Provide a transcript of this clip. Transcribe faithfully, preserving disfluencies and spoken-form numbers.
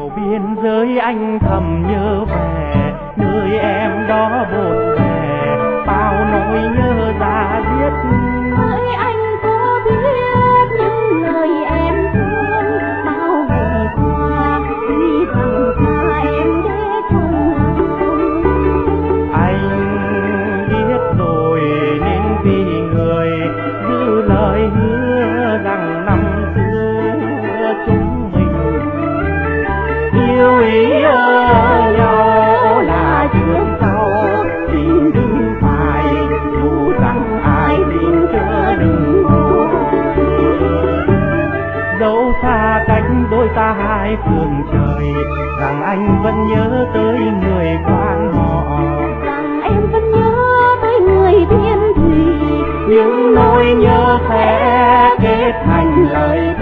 chiều biên giới anh thầm nhớ về nơi em đó bộn bề, bao nỗi nhớ ra diết. Hỡi anh có biết những lời em thương bao ngày qua, tuy rằng xa em để trong lòng. Anh biết rồi nên vì người giữ lời hứa rằng năm xưa chúng mình yêu yêu nhau là trước sau, xin đừng phải dù rằng ai xin chớ đừng vội. Dẫu xa cách đôi ta hai phương trời, rằng anh vẫn nhớ tới người quan họ, rằng em vẫn nhớ tới người thiên thủy, những nỗi nhớ sẽ kết thành lời